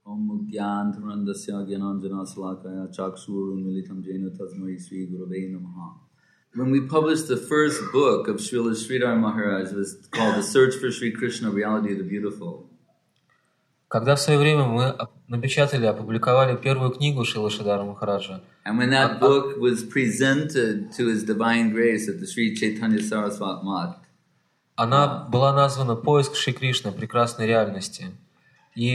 Om Gyananandasya Gyananjana Salakaya Chakshurunmilitam Jena Tasmai Sri Gurave Namaha. When we published the first book of Srila Sridhar Maharaj, it was called The Search for Sri Krishna, Reality of the Beautiful. Когда в свое время мы напечатали, опубликовали первую книгу Шрилы Шридхара Махараджа, And when that book was presented to His Divine Grace at the Sri Chaitanya Saraswat Math, она была названа «Поиск Шри Кришны, прекрасной реальности». И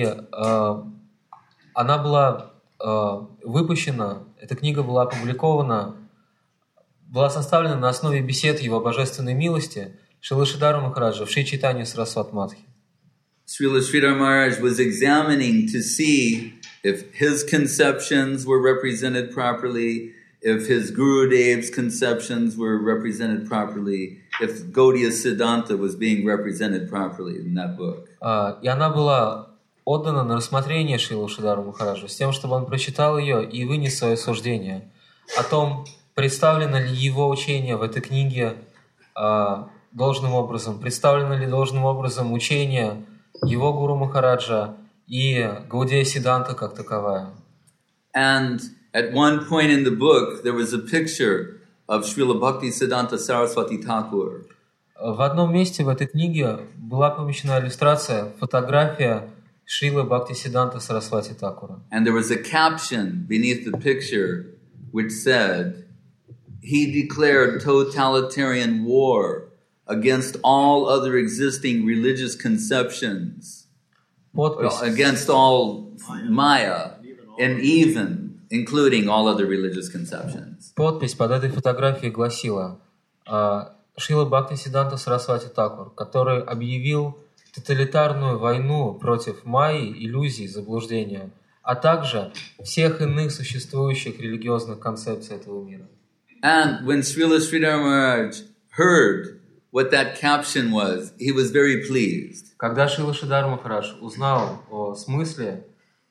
она была выпущена, эта книга была опубликована, была составлена на основе бесед Его Божественной милости Шрилы Шридхара Махараджа в Шри Чайтанья Сарасват Матхе. Srila Sridhar Maharaj was examining to see if his conceptions were represented properly, if his Gurudev's conceptions were represented properly, if Gaudiya Siddhanta was being represented properly in that book. И она была отдана на рассмотрение Шрилы Шридхара Махараджа с тем, чтобы он прочитал ее и вынес свое суждение о том, представлено ли его учение в этой книге должным образом, представлено ли должным образом учение его Гуру Махараджа и Гаудия Сиддханта как таковая. And at one point in the book, there was a picture of Srila Bhakti Siddhanta Saraswati Thakur. В одном месте в этой книге была помещена иллюстрация, фотография Шрилы Бхакти Сиддханта Сарасвати Такура. And there was a caption beneath the picture which said, "He declared totalitarian war against all other existing religious conceptions, against all Maya, and even including all other religious conceptions." Подпись под этой фотографией гласила Шрила Бхакти Сиддханта Сарасвати Такур, который объявил тоталитарную войну против майи, иллюзий, заблуждения, а также всех иных существующих религиозных концепций этого мира. And when Srila Sridhar Maharaj heard what that caption was, he was very pleased. Когда Шрила Шридхар Махарадж узнал о смысле,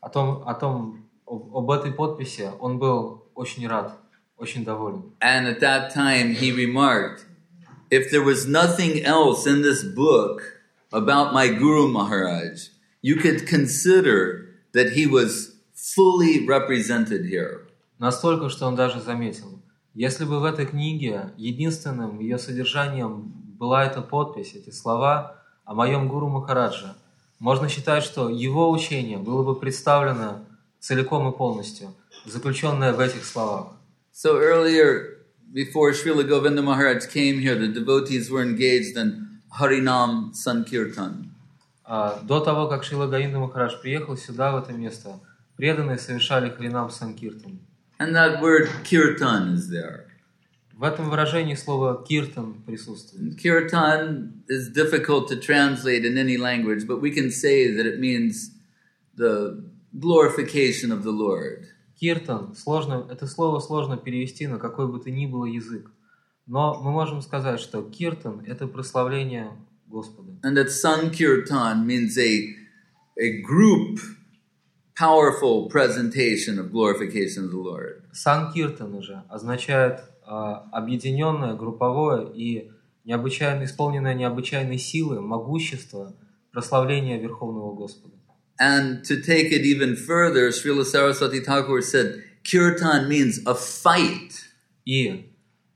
об этой подписи, он был очень рад, очень доволен. And at that time he remarked, if there was nothing else in this book about my Guru Maharaj, you could consider that he was fully represented here. Настолько, что он даже заметил, если бы в этой книге единственным ее содержанием была эта подпись, эти слова о моем Гуру Махараджа, можно считать, что его учение было бы представлено целиком и полностью, заключенное в этих словах. So earlier, before Srila Govinda Maharaj came here, the devotees were engaged in Harinam Sankirtan. До того, как Шрила Говинда Махарадж приехал сюда, в это место, преданные совершали Харинам Санкиртан. And that word kirtan is there. В этом выражении слово киртан присутствует. Kirtan is difficult to translate in any language, but we can say that it means the glorification of the Lord. Киртан, это слово сложно перевести на какой бы то ни было язык. Но мы можем сказать, что киртан – это прославление Господа. And that Sankirtan means a group, powerful presentation of glorification of the Lord. Санкиртан же означает объединенное, групповое и исполненное необычайной силы, могущество, прославление Верховного Господа. And to take it even further, Srila Saraswati Thakur said, Kirtan means a fight. И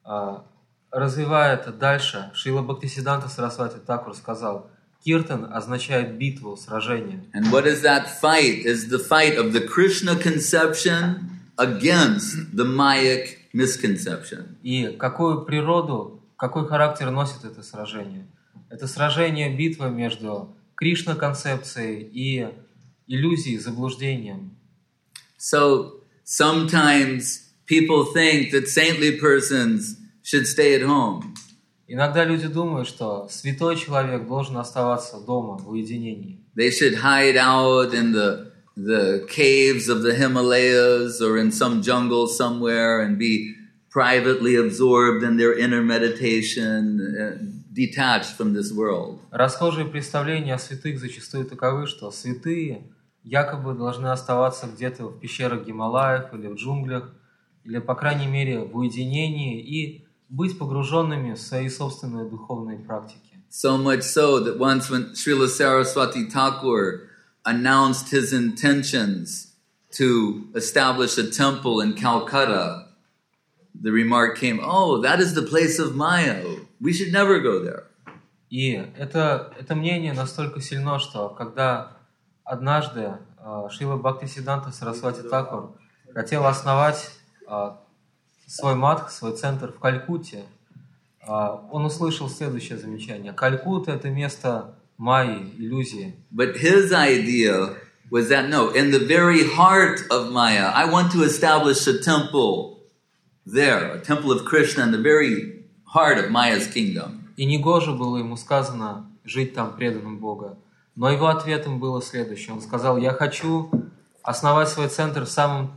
развивая это дальше, Шрила Бхактисиддханта Сарасвати Такур сказал, киртан означает битву, сражение. And what is that fight? Is the fight of the Krishna conception against the Mayic misconception. И какую природу, какой характер носит это сражение? Это сражение, битва между Кришна-концепцией и иллюзией, заблуждением. So sometimes people think that saintly persons should stay at home. Иногда люди думают, что святой человек должен оставаться дома, в уединении. They should hide out in the caves of the Himalayas or in some jungle somewhere and be privately absorbed in their inner meditation, detached from this world. Расхожие представления о святых зачастую таковы, что святые якобы должны оставаться где-то в пещерах Гималаев или в джунглях, или, по крайней мере, в уединении и быть погруженными в свои собственные духовные практики. So much so that once when Srila Saraswati Thakur announced his intentions to establish a temple in Calcutta, the remark came, "Oh, that is the place of Maya. We should never go there." И это мнение настолько сильно, что когда однажды Шрила Бхактисиддханта Сарасвати Такур хотел основать свой мадх, свой центр в Калькутте, он услышал следующее замечание. Калькутта – это место майи, иллюзии. But his idea was that, no, in the very heart of Maya, I want to establish a temple there, a temple of Krishna in the very heart of Maya's kingdom. И негоже было ему сказано жить там преданным Бога. Но его ответом было следующее. Он сказал, я хочу основать свой центр в самом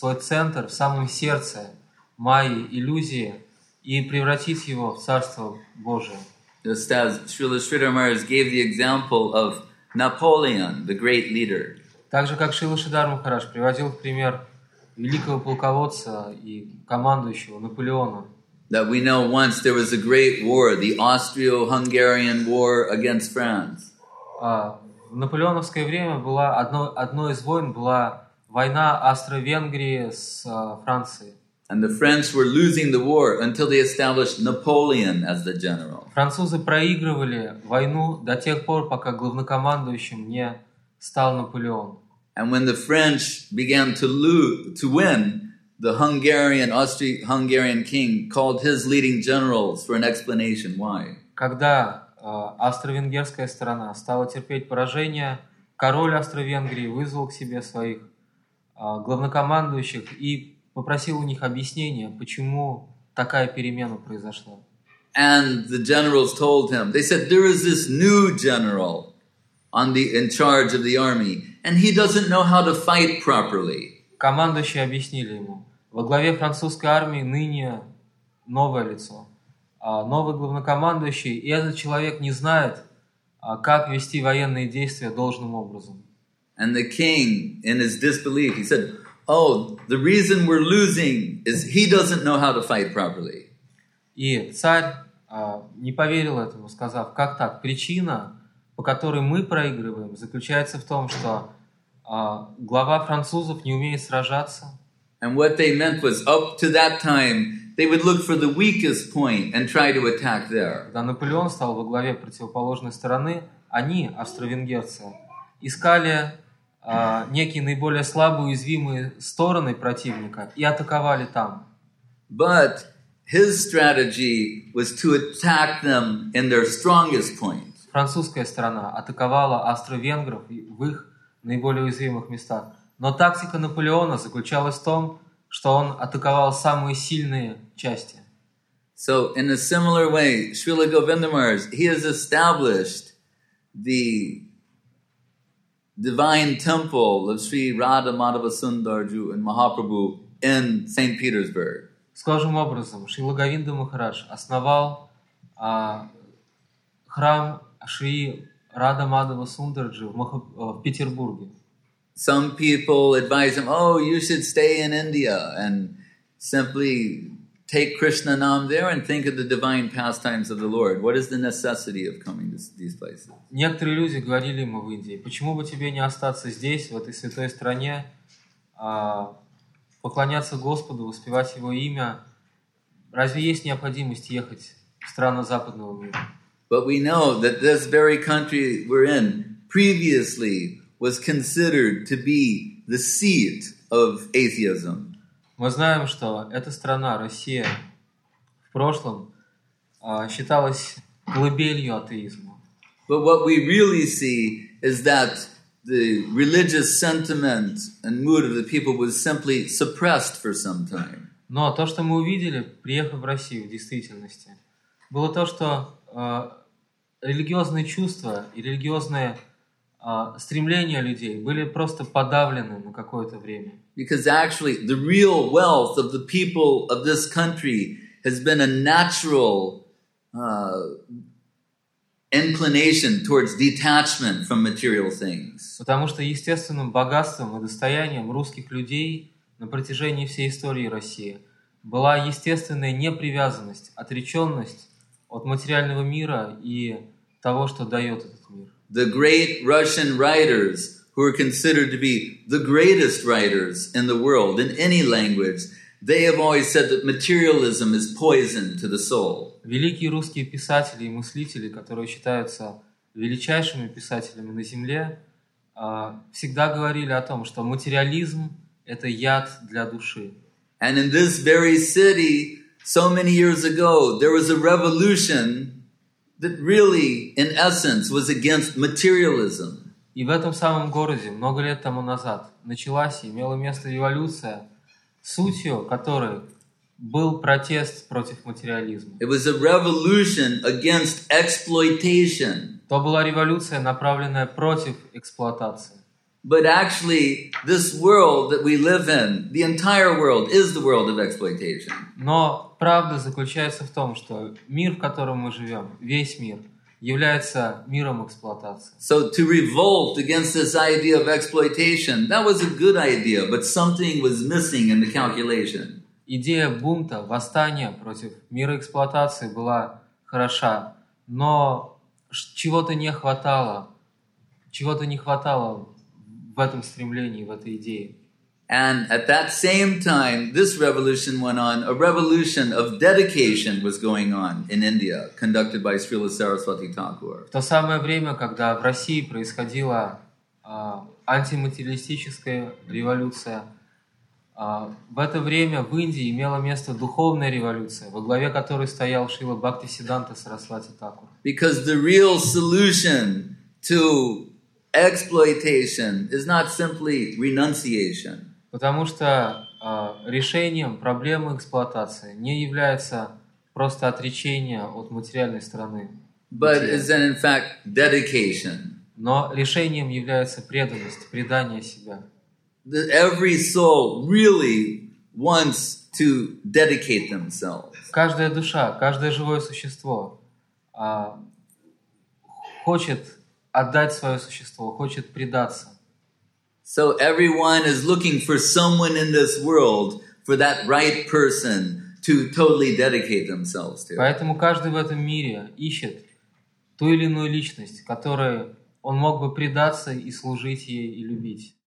сердце майи, иллюзии, и превратить его в Царство Божие. Just as Srila Sridhar Maharaj gave the example of Napoleon, the great leader. Так же, как Шрила Шридхар Махарадж приводил в пример великого полководца и командующего Наполеона. That we know once there was a great war, the Austro-Hungarian War against France. В наполеоновское время одной из войн была война Австро-Венгрии с Францией. And the French were losing the war until they established Napoleon as the general. Французы проигрывали войну до тех пор, пока главнокомандующим не стал Наполеон. And when the French began to win, the Austro-Hungarian king called his leading generals for an explanation why. Когда австро-венгерская сторона стала терпеть поражение, король Австро-Венгрии вызвал к себе своих главнокомандующих и попросил у них объяснения, почему такая перемена произошла. And the generals told him, they said, there is this new general in charge of the army, and he doesn't know how to fight properly. Командующие объяснили ему, во главе французской армии ныне новое лицо, новый главнокомандующий, и этот человек не знает, как вести военные действия должным образом. And the king, in his disbelief, he said, "Oh, the reason we're losing is he doesn't know how to fight properly." И царь не поверил этому, сказав, как так? Причина, по которой мы проигрываем, заключается в том, что глава французов не умеет сражаться. And what they meant was, up to that time, they would look for the weakest point and try to attack there. Когда Наполеон стал во главе противоположной стороны, они, австро-венгерцы, искали некие наиболее слабые, уязвимые стороны противника и атаковали там. But his strategy was to attack them in their strongest point. Французская сторона атаковала австро-венгров в их наиболее уязвимых местах. Но тактика Наполеона заключалась в том, что он атаковал самые сильные части. So, in a similar way, Srila Govinda Maharaj, he has established the divine temple of Sri Radha Madhava Sundarju and Mahaprabhu in St. Petersburg. Схожим образом, Шрила Говинда Махарадж основал храм Шри Рада Мадхава Сундарджи в Петербурге. Some people advise him, oh, you should stay in India and simply take Krishna Nam there and think of the divine pastimes of the Lord. What is the necessity of coming to these places? Некоторые люди говорили ему в Индии, почему бы тебе не остаться здесь, в этой святой стране, поклоняться Господу, воспевать Его имя? Разве есть необходимость ехать в страны западного мира? But we know that this very country we're in previously was considered to be the seat of atheism. Мы знаем, что эта страна, Россия, в прошлом считалась колыбелью атеизма. But what we really see is that the religious sentiment and mood of the people was simply suppressed for some time. Но то, что мы увидели, приехав в Россию, в действительности, было то, что религиозные чувства и религиозные стремления людей были просто подавлены на какое-то время. Because actually the real wealth of the people of this country has been a natural inclination towards detachment from material things. Потому что естественным богатством и достоянием русских людей на протяжении всей истории России была естественная непривязанность, отреченность от материального мира и того, что дает этот мир. The great Russian writers who are considered to be the greatest writers in the world, in any language, they have always said that materialism is poison to the soul. Великие русские писатели и мыслители, которые считаются величайшими писателями на Земле, всегда говорили о том, что материализм – это яд для души. And in this very city, so many years ago, there was a revolution that really, in essence, was against materialism. И в этом самом городе много лет тому назад началась и имела место революция, сутью которой был протест против материализма. It was a revolution against exploitation. То была революция, направленная против эксплуатации. But actually, this world that we live in, the entire world, is the world of exploitation. Но правда заключается в том, что мир, в котором мы живем, весь мир, является миром эксплуатации. So to revolt against this idea of exploitation, that was a good idea, but something was missing in the calculation. Идея бунта, восстания против мира эксплуатации была хороша, но чего-то не хватало в этом стремлении, в этой идее. And at that same time, this revolution went on. A revolution of dedication was going on in India, conducted by Srila Saraswati Thakur. В то самое время, когда в России происходила антиматериалистическая революция, в это время в Индии имела место духовная революция, во главе которой стоял Шрила Бхактисиддханта Сарасвати Тхакур. Because the real solution to exploitation is not simply renunciation. Потому что решением проблемы эксплуатации не является просто отречение от материальной стороны, But is then in fact dedication. но решением является преданность, предание себя. Every soul really wants to dedicate themselves. Каждая душа, каждое живое существо хочет отдать свое существо, хочет предаться. So everyone is looking for someone in this world, for that right person to totally dedicate themselves to. Поэтому каждый в этом мире ищет ту или иную личность, которой он мог бы предаться и служить ей и любить.